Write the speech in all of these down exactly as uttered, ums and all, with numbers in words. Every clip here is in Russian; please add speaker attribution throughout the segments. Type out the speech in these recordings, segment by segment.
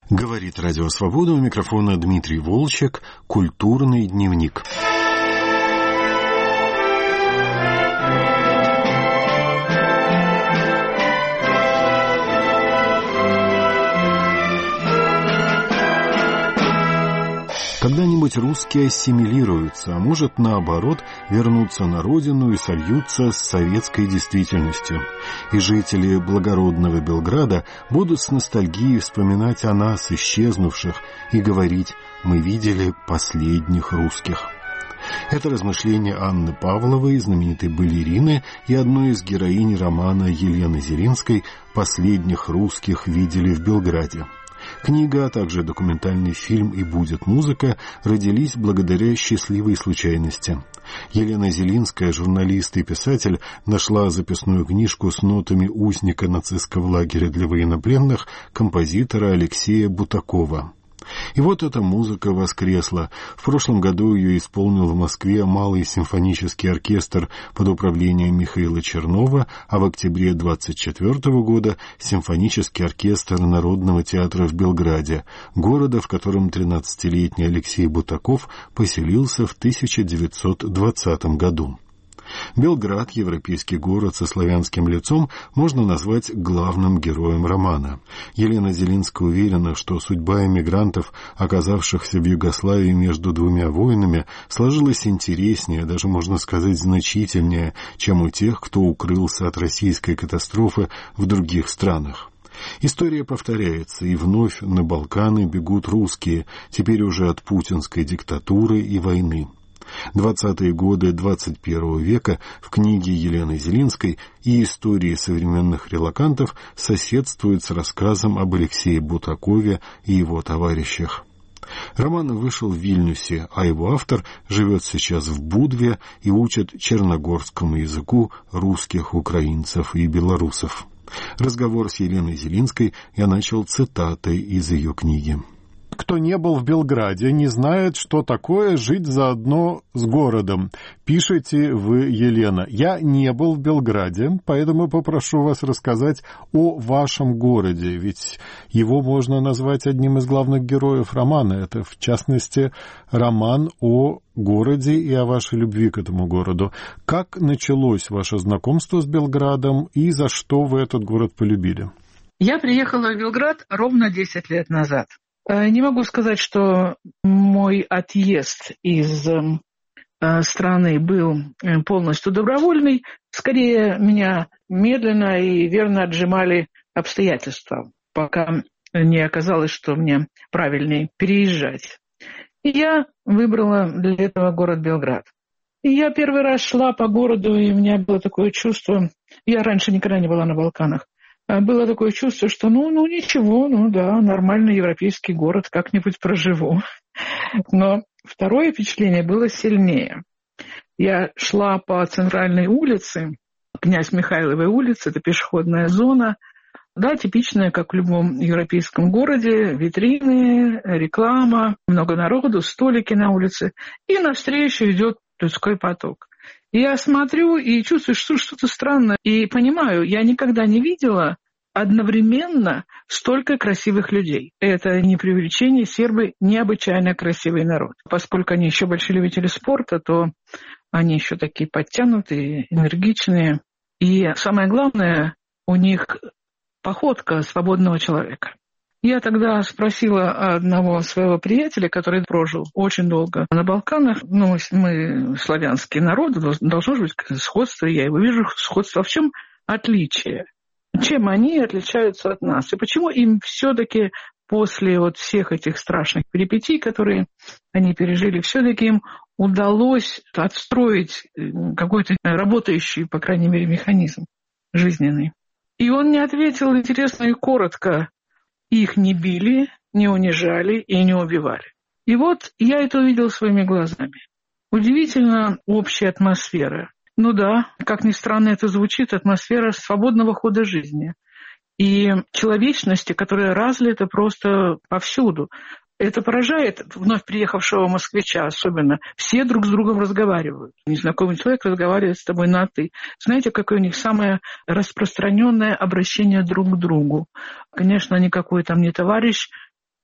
Speaker 1: Говорит Радио Свобода, у микрофона Дмитрий Волчек, «Культурный дневник». Когда-нибудь русские ассимилируются, а может, наоборот, вернутся на родину и сольются с советской действительностью. И жители благородного Белграда будут с ностальгией вспоминать о нас, исчезнувших, и говорить: «Мы видели последних русских». Это размышление Анны Павловой, знаменитой балерины и одной из героинь романа Елены Зелинской «Последних русских видели в Белграде». Книга, а также документальный фильм и «Будет музыка» родились благодаря счастливой случайности. Елена Зелинская, журналист и писатель, нашла записную книжку с нотами узника нацистского лагеря для военнопленных композитора Алексея Бутакова. И вот эта музыка воскресла. В прошлом году ее исполнил в Москве Малый симфонический оркестр под управлением Михаила Чернова, а в октябре двадцать четвёртого года симфонический оркестр Народного театра в Белграде, города, в котором тринадцатилетний Алексей Бутаков поселился в тысяча девятьсот двадцатом году. Белград, европейский город со славянским лицом, можно назвать главным героем романа. Елена Зелинская уверена, что судьба эмигрантов, оказавшихся в Югославии между двумя войнами, сложилась интереснее, даже, можно сказать, значительнее, чем у тех, кто укрылся от российской катастрофы в других странах. История повторяется, и вновь на Балканы бегут русские, теперь уже от путинской диктатуры и войны. Двадцатые годы двадцать первого века в книге Елены Зелинской и истории современных релокантов соседствуют с рассказом об Алексее Бутакове и его товарищах. Роман вышел в Вильнюсе, а его автор живет сейчас в Будве и учит черногорскому языку русских, украинцев и белорусов. Разговор с Еленой Зелинской я начал цитатой из ее книги.
Speaker 2: Кто не был в Белграде, не знает, что такое жить заодно с городом. Пишете вы, Елена. Я не был в Белграде, поэтому попрошу вас рассказать о вашем городе, ведь его можно назвать одним из главных героев романа. Это, в частности, роман о городе и о вашей любви к этому городу. Как началось ваше знакомство с Белградом и за что вы этот город полюбили?
Speaker 3: Я приехала в Белград ровно десять лет назад. Не могу сказать, что мой отъезд из страны был полностью добровольный. Скорее, меня медленно и верно отжимали обстоятельства, пока не оказалось, что мне правильнее переезжать. И я выбрала для этого город Белград. И я первый раз шла по городу, и у меня было такое чувство... Я раньше никогда не была на Балканах. Было такое чувство, что ну, ну ничего, ну да, нормальный европейский город, как-нибудь проживу. Но второе впечатление было сильнее. Я шла по центральной улице, князь Михайловой улице, это пешеходная зона, да, типичная, как в любом европейском городе, витрины, реклама, много народу, столики на улице, и навстречу идет людской поток. Я смотрю и чувствую, что что-то странное. И понимаю, я никогда не видела одновременно столько красивых людей. Это не преувеличение, сербы необычайно красивый народ. Поскольку они еще большие любители спорта, то они еще такие подтянутые, энергичные. И самое главное, у них походка свободного человека. Я тогда спросила одного своего приятеля, который прожил очень долго на Балканах. Ну, мы славянский народ, должно быть сходство, я его вижу, сходство. В чем отличие? Чем они отличаются от нас? И почему им все-таки после вот всех этих страшных перипетий, которые они пережили, все-таки им удалось отстроить какой-то работающий, по крайней мере, механизм жизненный? И он мне ответил интересно и коротко. Их не били, не унижали и не убивали. И вот я это увидел своими глазами. Удивительно общая атмосфера. Ну да, как ни странно это звучит, атмосфера свободного хода жизни. И человечности, которая разлита просто повсюду. Это поражает вновь приехавшего москвича особенно. Все друг с другом разговаривают. Незнакомый человек разговаривает с тобой на «ты». Знаете, какое у них самое распространенное обращение друг к другу? Конечно, никакой там не товарищ,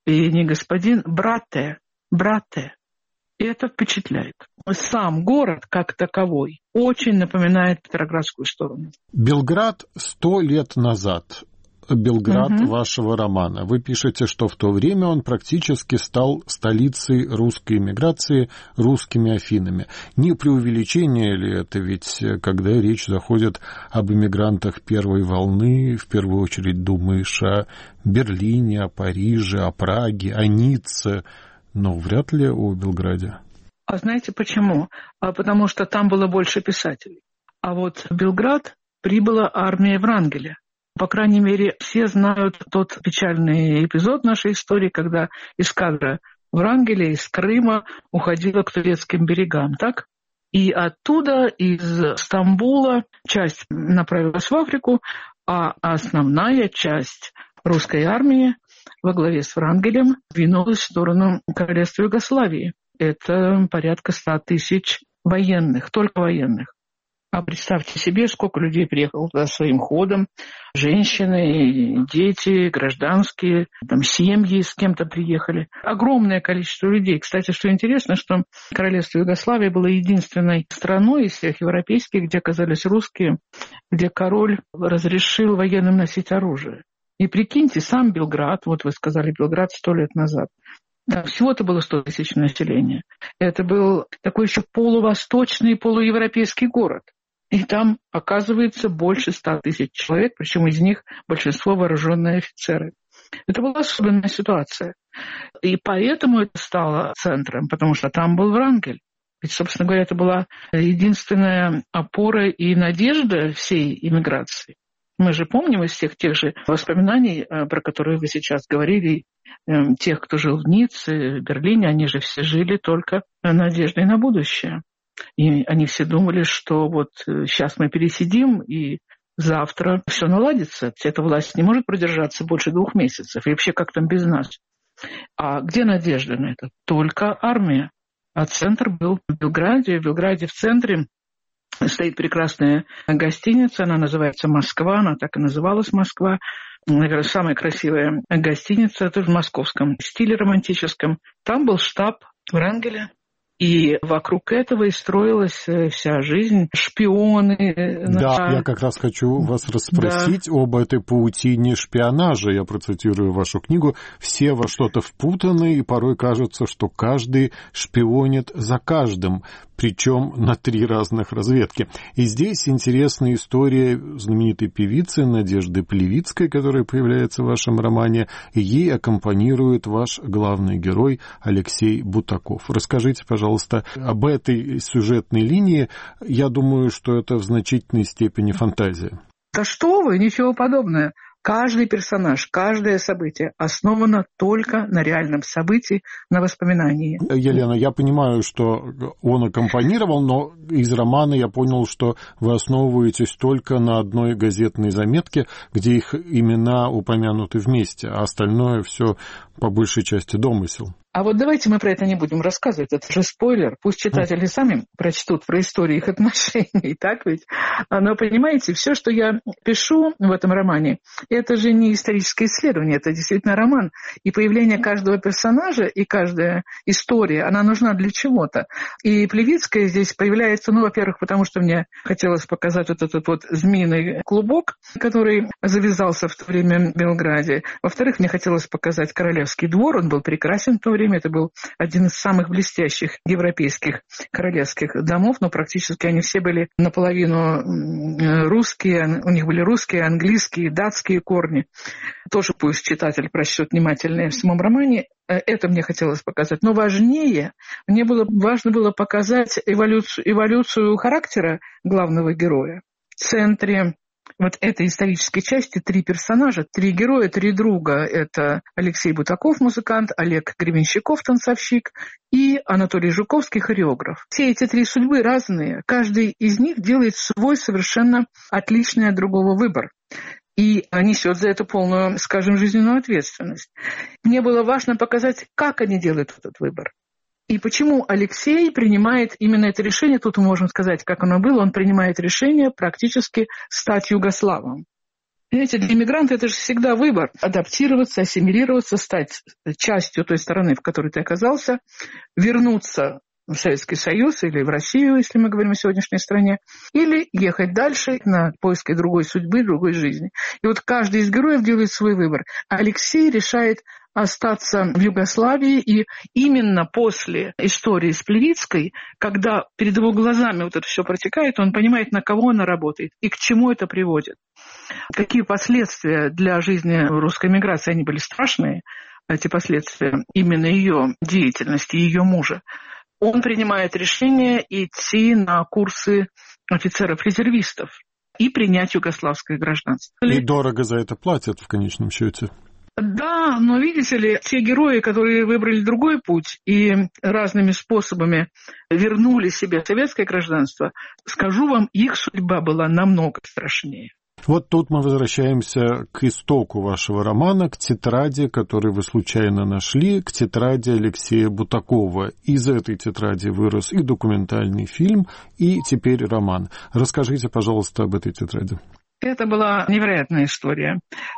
Speaker 3: и не господин, брате, брате. И это впечатляет. Сам город, как таковой, очень напоминает Петроградскую сторону.
Speaker 2: Белград сто лет назад. Белград
Speaker 3: угу.
Speaker 2: вашего романа. Вы пишете, что в то время он практически стал столицей русской эмиграции, русскими Афинами. Не преувеличение ли это? Ведь когда речь заходит об эмигрантах первой волны, в первую очередь думаешь о Берлине, о Париже, о Праге, о Ницце, но вряд ли о Белграде.
Speaker 3: А знаете почему? А потому что там было больше писателей. А вот в Белград прибыла армия Врангеля. По крайней мере, все знают тот печальный эпизод нашей истории, когда эскадра Врангеля из Крыма уходила к турецким берегам, так? И оттуда, из Стамбула, часть направилась в Африку, а основная часть русской армии во главе с Врангелем двинулась в сторону королевства Югославии. Это порядка ста тысяч военных, только военных. А представьте себе, сколько людей приехало туда своим ходом. Женщины, дети, гражданские, там семьи с кем-то приехали. Огромное количество людей. Кстати, что интересно, что королевство Югославии было единственной страной из всех европейских, где оказались русские, где король разрешил военным носить оружие. И прикиньте, сам Белград, вот вы сказали, Белград сто лет назад, всего-то было сто тысяч населения. Это был такой еще полувосточный, полуевропейский город. И там, оказывается, больше ста тысяч человек, причем из них большинство вооруженные офицеры. Это была особенная ситуация. И поэтому это стало центром, потому что там был Врангель. Ведь, собственно говоря, это была единственная опора и надежда всей иммиграции. Мы же помним из всех тех же воспоминаний, про которые вы сейчас говорили, тех, кто жил в Ницце, в Берлине, они же все жили только надеждой на будущее. И они все думали, что вот сейчас мы пересидим, и завтра все наладится. Эта власть не может продержаться больше двух месяцев. И вообще, как там без нас? А где надежда на это? Только армия. А центр был в Белграде. В Белграде в центре стоит прекрасная гостиница. Она называется «Москва». Она так и называлась «Москва». Наверное, самая красивая гостиница. Это в московском стиле романтическом. Там был штаб Врангеля. И вокруг этого и строилась вся жизнь, шпионы.
Speaker 2: Да,
Speaker 3: на...
Speaker 2: я как раз хочу вас расспросить да. об этой паутине шпионажа. Я процитирую вашу книгу. Все во что-то впутаны, и порой кажется, что каждый шпионит за каждым, причем на три разных разведки. И здесь интересная история знаменитой певицы Надежды Плевицкой, которая появляется в вашем романе, и ей аккомпанирует ваш главный герой Алексей Бутаков. Расскажите, пожалуйста, об этой сюжетной линии. Я думаю, что это в значительной степени фантазия.
Speaker 3: Да что вы, ничего подобного. Каждый персонаж, каждое событие основано только на реальном событии, на воспоминании.
Speaker 2: Елена, я понимаю, что он аккомпанировал, но из романа я понял, что вы основываетесь только на одной газетной заметке, где их имена упомянуты вместе, а остальное все по большей части домысел.
Speaker 3: А вот давайте мы про это не будем рассказывать, это же спойлер. Пусть читатели сами прочтут про историю их отношений, так ведь? Но, понимаете, все, что я пишу в этом романе, это же не историческое исследование, это действительно роман. И появление каждого персонажа и каждая история, она нужна для чего-то. И Плевицкая здесь появляется, ну, во-первых, потому что мне хотелось показать вот этот вот змеиный клубок, который завязался в то время в Белграде. Во-вторых, мне хотелось показать Королевский двор, он был прекрасен в то время. Это был один из самых блестящих европейских королевских домов, но практически они все были наполовину русские, у них были русские, английские, датские корни. Тоже пусть читатель прочтет внимательно в самом романе. Это мне хотелось показать. Но важнее, мне было важно было показать эволюцию, эволюцию характера главного героя. В центре вот этой исторической части три персонажа, три героя, три друга. Это Алексей Бутаков, музыкант, Олег Гребенщиков, танцовщик, и Анатолий Жуковский, хореограф. Все эти три судьбы разные. Каждый из них делает свой совершенно отличный от другого выбор. И несет за это полную, скажем, жизненную ответственность. Мне было важно показать, как они делают этот выбор. И почему Алексей принимает именно это решение, тут мы можем сказать, как оно было, он принимает решение практически стать югославом. Понимаете, для иммигранта это же всегда выбор. Адаптироваться, ассимилироваться, стать частью той страны, в которой ты оказался, вернуться в Советский Союз или в Россию, если мы говорим о сегодняшней стране, или ехать дальше на поиски другой судьбы, другой жизни. И вот каждый из героев делает свой выбор. Алексей решает остаться в Югославии, и именно после истории с Плевицкой, когда перед его глазами вот это все протекает, он понимает, на кого она работает и к чему это приводит. Какие последствия для жизни русской миграции, они были страшные, эти последствия именно ее деятельности, ее мужа. Он принимает решение идти на курсы офицеров-резервистов и принять югославское гражданство.
Speaker 2: И дорого за это платят в конечном счете.
Speaker 3: Да, но видите ли, те герои, которые выбрали другой путь и разными способами вернули себе советское гражданство, скажу вам, их судьба была намного страшнее.
Speaker 2: Вот тут мы возвращаемся к истоку вашего романа, к тетради, которую вы случайно нашли, к тетради Алексея Бутакова. Из этой тетради вырос и документальный фильм, и теперь роман. Расскажите, пожалуйста, об этой тетради.
Speaker 3: Это была невероятная история.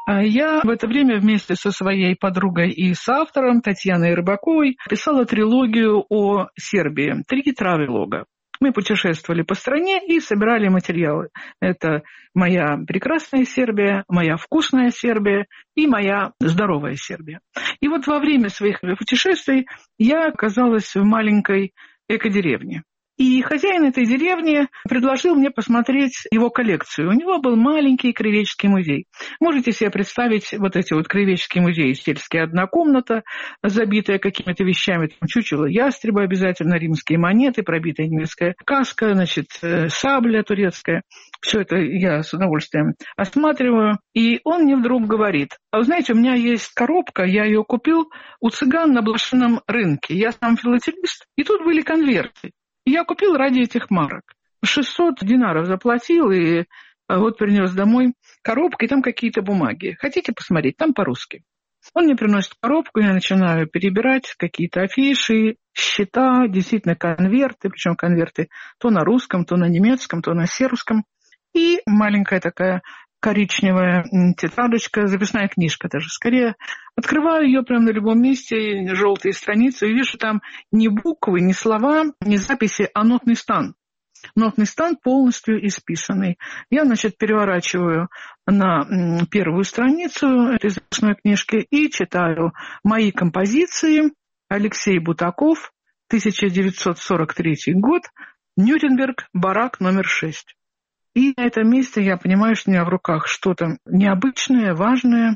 Speaker 3: Я в это время вместе со своей подругой и соавтором Татьяной Рыбаковой писала трилогию о Сербии, три травелога. Мы путешествовали по стране и собирали материалы. Это «Моя прекрасная Сербия», «Моя вкусная Сербия» и «Моя здоровая Сербия». И вот во время своих путешествий я оказалась в маленькой экодеревне. И хозяин этой деревни предложил мне посмотреть его коллекцию. У него был маленький краеведческий музей. Можете себе представить вот эти вот краеведческие музеи, сельские, одна комната, забитая какими-то вещами, там чучело ястреба обязательно, римские монеты, пробитая немецкая каска, значит, сабля турецкая. Все это я с удовольствием осматриваю. И он мне вдруг говорит: а вы знаете, у меня есть коробка, я ее купил у цыган на блошином рынке. Я сам филателист, и тут были конверты. Я купил ради этих марок. шестьсот динаров заплатил, и вот принес домой коробку, и там какие-то бумаги. Хотите посмотреть? Там по-русски. Он мне приносит коробку, я начинаю перебирать какие-то афиши, счета, действительно конверты, причем конверты то на русском, то на немецком, то на сербском. И маленькая такая коричневая тетрадочка, записная книжка даже. Скорее, открываю ее прямо на любом месте, желтые страницы, и вижу там не буквы, не слова, не записи, а нотный стан. Нотный стан полностью исписанный. Я, значит, переворачиваю на первую страницу этой записной книжки и читаю «Мои композиции», Алексей Бутаков, тысяча девятьсот сорок третий год, Нюрнберг, барак номер шесть. И на этом месте я понимаю, что у меня в руках что-то необычное, важное.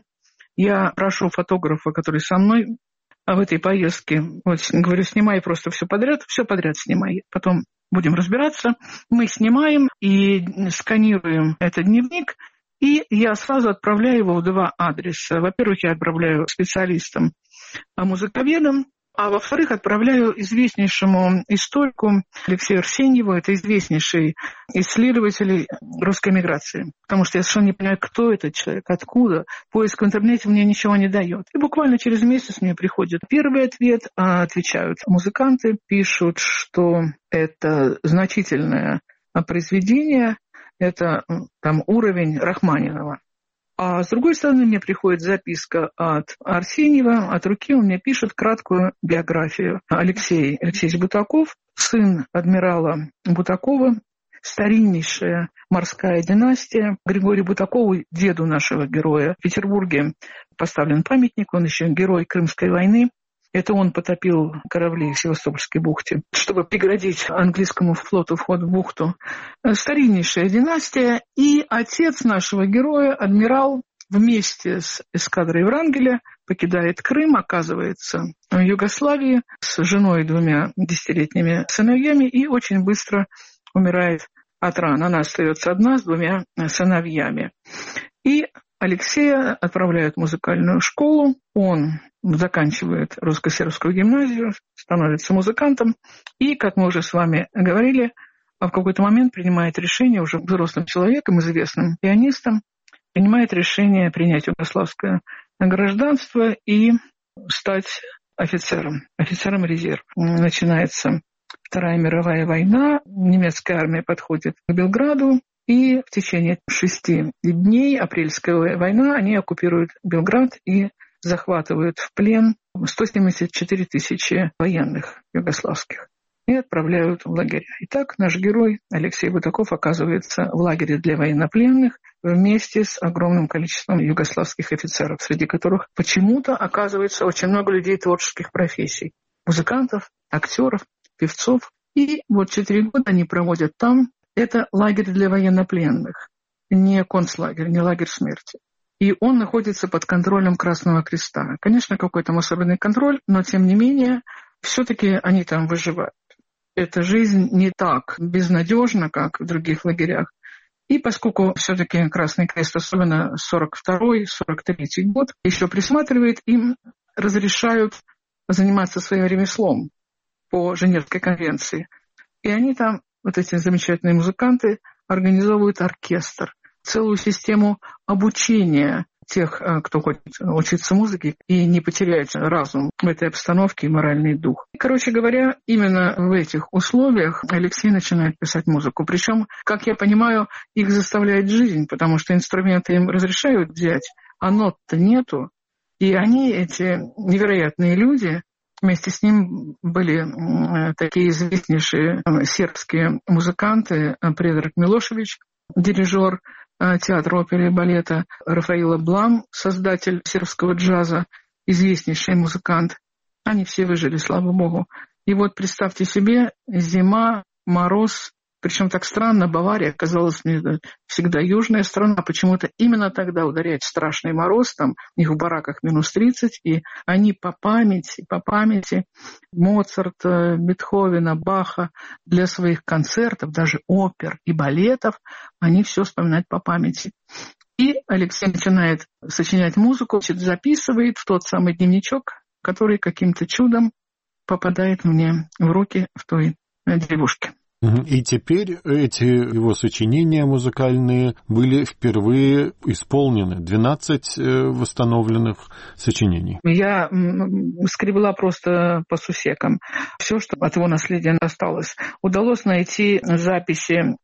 Speaker 3: Я прошу фотографа, который со мной в этой поездке, вот говорю, снимай просто все подряд, все подряд снимай. Потом будем разбираться. Мы снимаем и сканируем этот дневник, и я сразу отправляю его в два адреса. Во-первых, я отправляю специалистам, музыковедам, а во-вторых, отправляю известнейшему историку Алексею Арсеньеву, это известнейший исследователь русской миграции. Потому что я совершенно не понимаю, кто этот человек, откуда. Поиск в интернете мне ничего не дает. И буквально через месяц мне приходит первый ответ, а отвечают музыканты, пишут, что это значительное произведение, это там уровень Рахманинова. А с другой стороны, мне приходит записка от Арсеньева, от руки он мне пишет краткую биографию. Алексей Алексеевич Бутаков, сын адмирала Бутакова, стариннейшая морская династия. Григорию Бутакову, деду нашего героя, в Петербурге поставлен памятник, он еще герой Крымской войны. Это он потопил корабли в Севастопольской бухте, чтобы преградить английскому флоту вход в бухту. Стариннейшая династия. И отец нашего героя, адмирал, вместе с эскадрой Врангеля покидает Крым, оказывается в Югославии с женой и двумя десятилетними сыновьями и очень быстро умирает от ран. Она остается одна с двумя сыновьями. И Алексея отправляют в музыкальную школу, он заканчивает русско-сербскую гимназию, становится музыкантом и, как мы уже с вами говорили, в какой-то момент принимает решение, уже взрослым человеком, известным пианистом, принимает решение принять югославское гражданство и стать офицером, офицером резерва. Начинается Вторая мировая война, немецкая армия подходит к Белграду, И в течение шести дней апрельская война они оккупируют Белград и захватывают в плен сто семьдесят четыре тысячи военных югославских и отправляют в лагеря. Итак, наш герой Алексей Бутаков оказывается в лагере для военнопленных вместе с огромным количеством югославских офицеров, среди которых почему-то оказывается очень много людей творческих профессий. Музыкантов, актеров, певцов. И вот четыре года они проводят там. Это лагерь для военнопленных, не концлагерь, не лагерь смерти. И он находится под контролем Красного Креста. Конечно, какой-то особенный контроль, но тем не менее, все-таки они там выживают. Эта жизнь не так безнадежна, как в других лагерях. И поскольку все-таки Красный Крест, особенно сорок второй — сорок третий год, еще присматривает, им разрешают заниматься своим ремеслом по Женевской конвенции. И они там, вот эти замечательные музыканты, организовывают оркестр, целую систему обучения тех, кто хочет учиться музыке и не потерять разум в этой обстановке и моральный дух. Короче говоря, именно в этих условиях Алексей начинает писать музыку. Причем, как я понимаю, их заставляет жизнь, потому что инструменты им разрешают взять, а нот-то нету. И они, эти невероятные люди, вместе с ним были такие известнейшие сербские музыканты: Предраг Милошевич, дирижер театра оперы и балета, Рафаила Блам, создатель сербского джаза, известнейший музыкант. Они все выжили, слава богу. И вот представьте себе, зима, мороз. Причем так странно, Бавария оказалась всегда южная страна, почему-то именно тогда ударяет страшный мороз, там у них в бараках минус тридцать, и они по памяти, по памяти Моцарта, Бетховена, Баха для своих концертов, даже опер и балетов, они все вспоминают по памяти. И Алексей начинает сочинять музыку, записывает в тот самый дневничок, который каким-то чудом попадает мне в руки в той деревушке.
Speaker 2: И теперь эти его сочинения музыкальные были впервые исполнены, двенадцать восстановленных сочинений.
Speaker 3: Я скребла просто по сусекам все, что от его наследия осталось. Удалось найти записи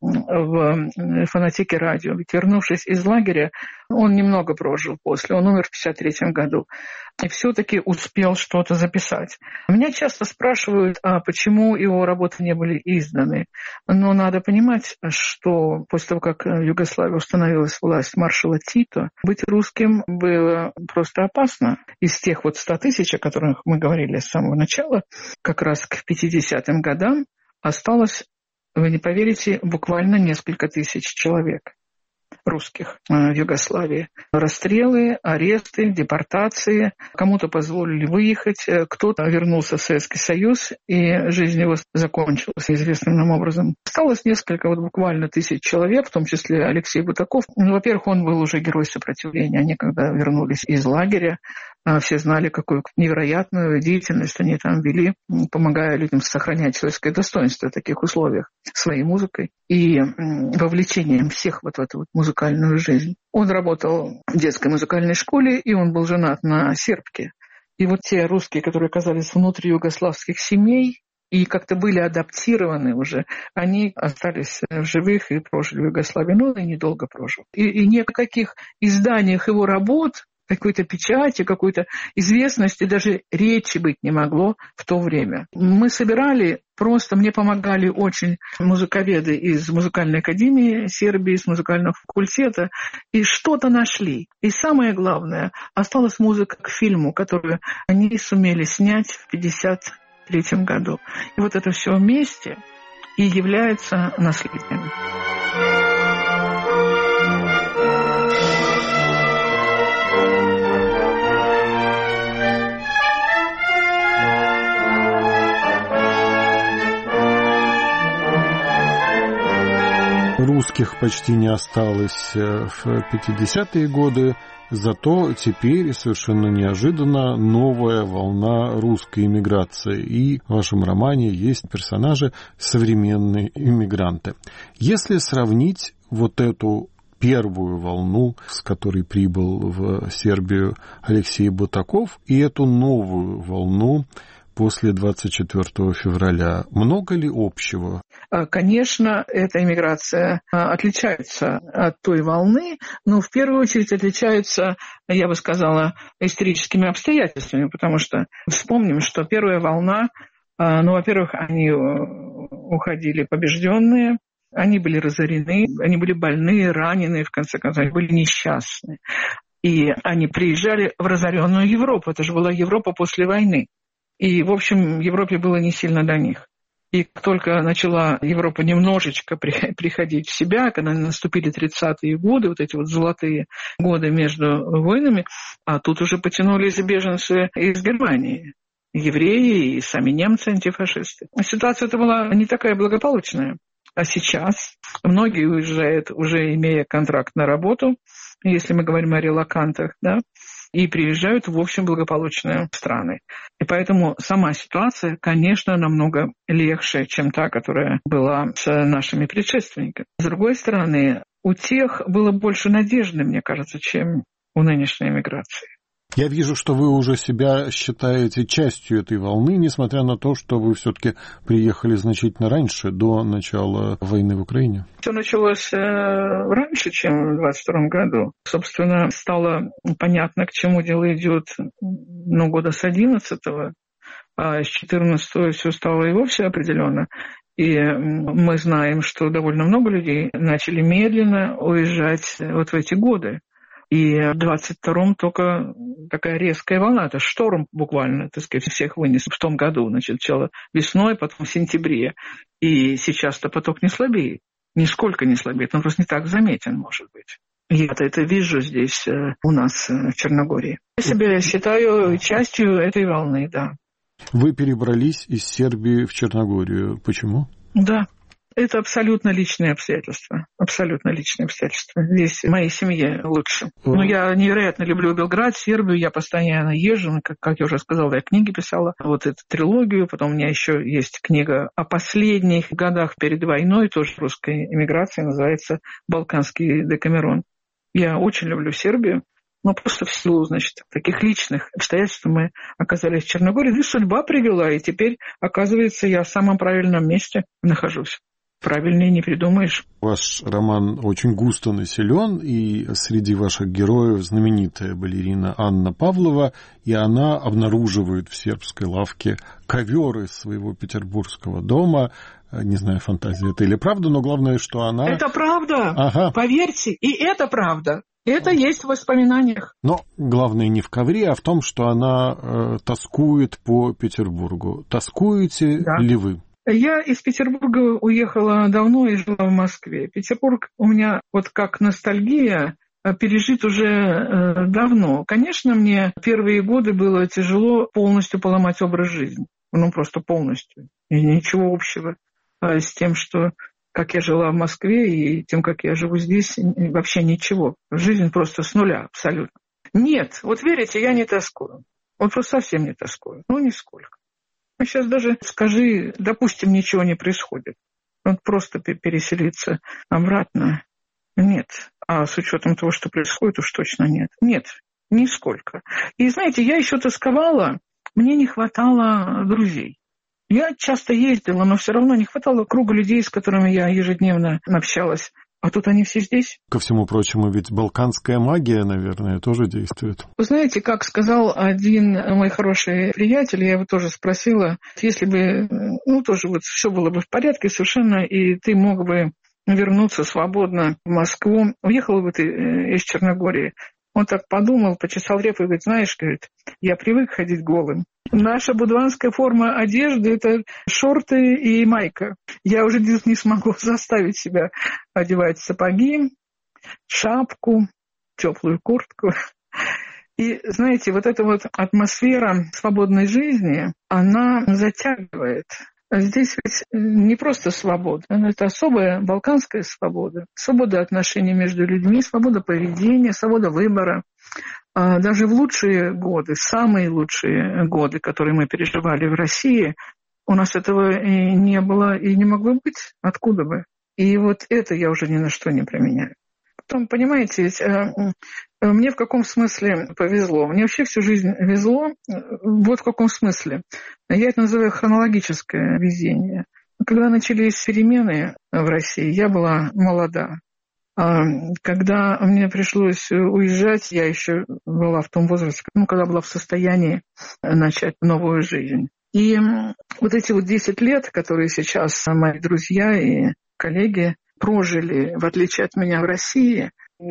Speaker 3: в фонотеке радио. Ведь, вернувшись из лагеря, он немного прожил после, он умер в пятьдесят третьем году. И все-таки успел что-то записать. Меня часто спрашивают, а почему его работы не были изданы. Но надо понимать, что после того, как в Югославии установилась власть маршала Тито, быть русским было просто опасно. Из тех вот ста тысяч, о которых мы говорили с самого начала, как раз к пятидесятым годам осталось, вы не поверите, буквально несколько тысяч человек русских в Югославии. Расстрелы, аресты, депортации. Кому-то позволили выехать, кто-то вернулся в Советский Союз, и жизнь его закончилась известным нам образом. Осталось несколько, вот буквально тысяч человек, в том числе Алексей Бутаков. Ну, во-первых, он был уже герой сопротивления. Они, когда вернулись из лагеря, все знали, какую невероятную деятельность они там вели, помогая людям сохранять человеческое достоинство в таких условиях своей музыкой и вовлечением всех вот в эту вот музыкальную жизнь. Он работал в детской музыкальной школе, и он был женат на сербке. И вот те русские, которые оказались внутри югославских семей и как-то были адаптированы уже, они остались в живых и прожили в Югославии. Ну, и недолго прожил. И, и ни о каких изданиях его работ, какой-то печати, какой-то известности, даже речи быть не могло в то время. Мы собирали, просто мне помогали очень музыковеды из музыкальной академии Сербии, из музыкального факультета, и что-то нашли. И самое главное, осталась музыка к фильму, которую они сумели снять в пятьдесят третьем году. И вот это все вместе и является наследием.
Speaker 2: Русских почти не осталось в пятидесятые годы, зато теперь совершенно неожиданно новая волна русской эмиграции. И в вашем романе есть персонажи современные иммигранты. Если сравнить вот эту первую волну, с которой прибыл в Сербию Алексей Бутаков, и эту новую волну, после двадцать четвёртого февраля. Много ли общего?
Speaker 3: Конечно, эта иммиграция отличается от той волны, но в первую очередь отличается, я бы сказала, историческими обстоятельствами, потому что вспомним, что первая волна, ну, во-первых, они уходили побежденные, они были разорены, они были больные, раненые, в конце концов, они были несчастны. И они приезжали в разоренную Европу. Это же была Европа после войны. И, в общем, Европе было не сильно до них. И как только начала Европа немножечко приходить в себя, когда наступили тридцатые годы, вот эти вот золотые годы между войнами, а тут уже потянулись беженцы из Германии. Евреи и сами немцы, антифашисты. Ситуация эта была не такая благополучная. А сейчас многие уезжают, уже имея контракт на работу, если мы говорим о релокантах, да, и приезжают в общем благополучные страны. И поэтому сама ситуация, конечно, намного легче, чем та, которая была с нашими предшественниками. С другой стороны, у тех было больше надежды, мне кажется, чем у нынешней эмиграции.
Speaker 2: Я вижу, что вы уже себя считаете частью этой волны, несмотря на то, что вы все-таки приехали значительно раньше, до начала войны в Украине.
Speaker 3: Все началось э, раньше, чем в двадцать втором году. Собственно, стало понятно, к чему дело идет, ну, года с одиннадцатого, а с четырнадцатого все стало и вовсе определенно. И мы знаем, что довольно много людей начали медленно уезжать вот в эти годы. И в двадцать втором только такая резкая волна, это шторм буквально, так сказать, всех вынес в том году, значит, сначала весной, потом в сентябре. И сейчас-то поток не слабеет, нисколько не слабеет, он просто не так заметен, может быть. Я-то это вижу здесь у нас в Черногории. Я себя считаю частью этой волны, да.
Speaker 2: Вы перебрались из Сербии в Черногорию. Почему?
Speaker 3: Да. Это абсолютно личные обстоятельства. Абсолютно личные обстоятельства. Здесь моей семье лучше. Но я невероятно люблю Белград, Сербию. Я постоянно езжу. Как, как я уже сказала, я книги писала. Вот эту трилогию. Потом у меня еще есть книга о последних годах перед войной, тоже русской эмиграции. Называется «Балканский Декамерон». Я очень люблю Сербию. Но просто в силу, значит, таких личных обстоятельств мы оказались в Черногории. И судьба привела. И теперь, оказывается, я в самом правильном месте нахожусь. Правильнее не придумаешь.
Speaker 2: Ваш роман очень густо населен, и среди ваших героев знаменитая балерина Анна Павлова, и она обнаруживает в сербской лавке ковер из своего петербургского дома. Не знаю, фантазия это или правда, но главное, что она...
Speaker 3: Это правда, ага. Поверьте, и это правда. Это а. есть в воспоминаниях.
Speaker 2: Но главное не в ковре, а в том, что она э, тоскует по Петербургу. Тоскуете да. ли вы?
Speaker 3: Я из Петербурга уехала давно и жила в Москве. Петербург у меня вот как ностальгия пережит уже э, давно. Конечно, мне первые годы было тяжело полностью поломать образ жизни. Ну, просто полностью. И ничего общего э, с тем, что как я жила в Москве и тем, как я живу здесь, вообще ничего. Жизнь просто с нуля абсолютно. Нет, вот верите, я не тоскую. Вот просто совсем не тоскую. Ну, нисколько. Сейчас даже скажи, допустим, ничего не происходит. Вот просто переселиться обратно. Нет. А с учетом того, что происходит, уж точно нет. Нет, нисколько. И знаете, я еще тосковала, мне не хватало друзей. Я часто ездила, но все равно не хватало круга людей, с которыми я ежедневно общалась. А тут они все здесь.
Speaker 2: Ко всему прочему, ведь балканская магия, наверное, тоже действует.
Speaker 3: Вы знаете, как сказал один мой хороший приятель, я его тоже спросила, если бы, ну, тоже вот все было бы в порядке совершенно, и ты мог бы вернуться свободно в Москву, уехал бы ты из Черногории. Он так подумал, почесал репу и говорит, знаешь, говорит, я привык ходить голым. Наша будванская форма одежды – это шорты и майка. Я уже не смогу заставить себя одевать сапоги, шапку, теплую куртку. И, знаете, вот эта вот атмосфера свободной жизни, она затягивает. Здесь ведь не просто свобода, это особая балканская свобода. Свобода отношений между людьми, свобода поведения, свобода выбора. Даже в лучшие годы, самые лучшие годы, которые мы переживали в России, у нас этого и не было и не могло быть. Откуда бы? И вот это я уже ни на что не применяю. Потом, понимаете, ведь мне в каком смысле повезло? Мне вообще всю жизнь везло. Вот в каком смысле. Я это называю хронологическое везение. Когда начались перемены в России, я была молода. Когда мне пришлось уезжать, я еще была в том возрасте, ну, когда была в состоянии начать новую жизнь. И вот эти вот десять лет, которые сейчас мои друзья и коллеги прожили, в отличие от меня, в России,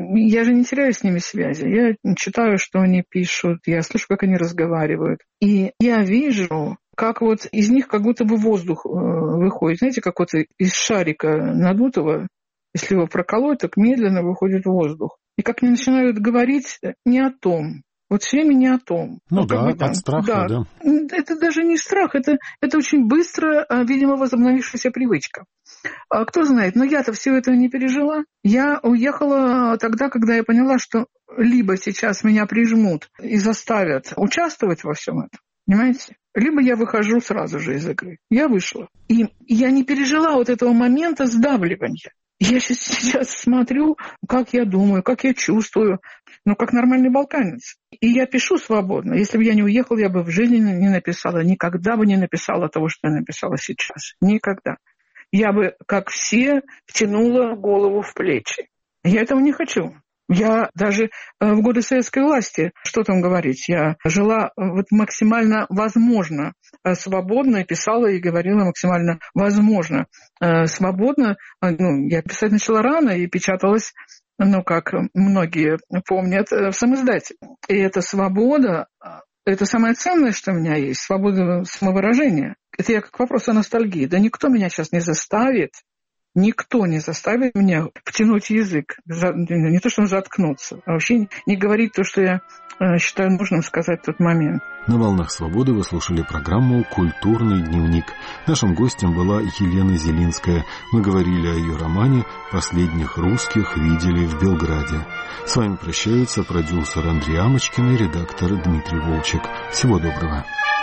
Speaker 3: я же не теряю с ними связи. Я читаю, что они пишут, я слышу, как они разговаривают. И я вижу, как вот из них как будто бы воздух выходит. Знаете, как вот из шарика надутого, если его проколоть, так медленно выходит воздух. И как они начинают говорить не о том. Вот все время не о том.
Speaker 2: Ну, ну да,
Speaker 3: бы,
Speaker 2: от страха, да.
Speaker 3: да. Это даже не страх, это, это очень быстро, видимо, возобновившаяся привычка. А кто знает, но я-то всего этого не пережила. Я уехала тогда, когда я поняла, что либо сейчас меня прижмут и заставят участвовать во всем этом, понимаете? Либо я выхожу сразу же из игры. Я вышла. И я не пережила вот этого момента сдавливания. Я сейчас смотрю, как я думаю, как я чувствую, ну, как нормальный балканец. И я пишу свободно. Если бы я не уехала, я бы в жизни не написала, никогда бы не написала того, что я написала сейчас. Никогда. Я бы, как все, втянула голову в плечи. Я этого не хочу. Я даже в годы советской власти, что там говорить, я жила вот максимально возможно свободно, и писала и говорила максимально возможно свободно. Ну, я писать начала рано и печаталась, ну, как многие помнят, в самоиздате. И эта свобода, это самое ценное, что у меня есть, свобода самовыражения. Это я как вопрос о ностальгии. Да никто меня сейчас не заставит, никто не заставит меня втянуть язык, не то, что заткнуться, а вообще не говорить то, что я считаю нужным сказать в тот момент.
Speaker 1: На «Волнах свободы» вы слушали программу «Культурный дневник». Нашим гостем была Елена Зелинская. Мы говорили о ее романе «Последних русских видели в Белграде». С вами прощаются продюсер Андрей Амочкин и редактор Дмитрий Волчек. Всего доброго.